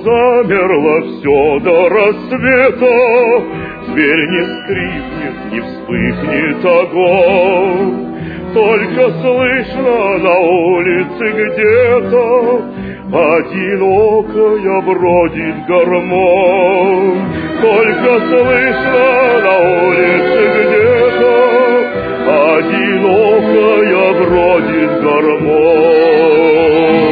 замерло все до рассвета, дверь не скрипнет, не вспыхнет огонь. Только слышно на улице где-то одинокая бродит гармонь. Только слышно на улице где-то одинокая бродит гармонь.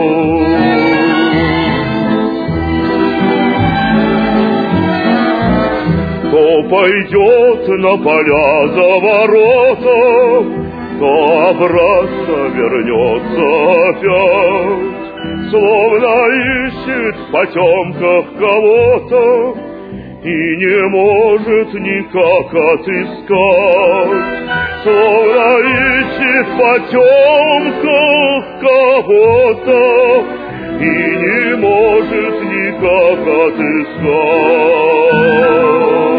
То пойдет на поля за ворота, то обратно вернется опять, словно ищет в потемках кого-то и не может никак отыскать, словно ищет в потемках кого-то и не может никак отыскать.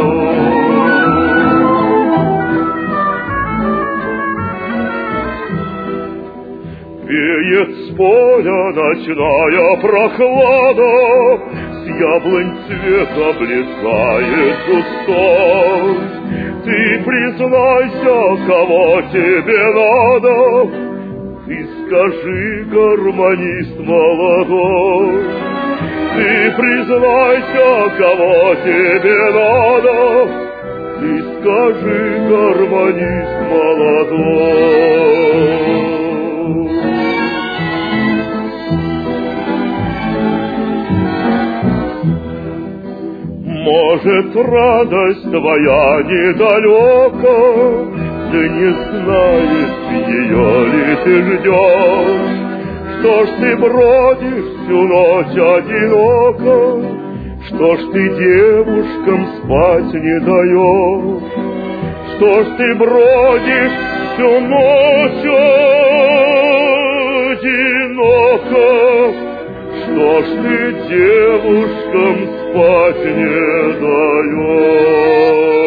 Веет с поля ночная прохлада, с яблонь цвет облетает густой. Ты признайся, кого тебе надо, ты скажи, гармонист молодой. Ты признайся, кого тебе надо, ты скажи, гармонист молодой. Может, радость твоя недалека, да не знаешь, ее ли ты ждешь. Что ж ты бродишь всю ночь одиноко, что ж ты девушкам спать не даешь? Что ж ты бродишь всю ночь одиноко, что ж ты девушкам спать не даешь?